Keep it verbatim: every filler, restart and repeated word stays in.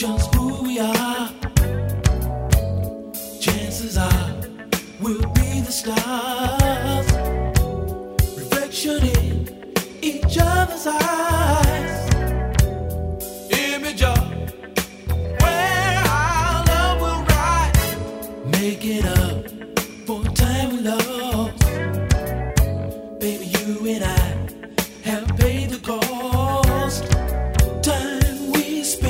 just who we are. Chances are we'll be the stars, reflection in each other's eyes.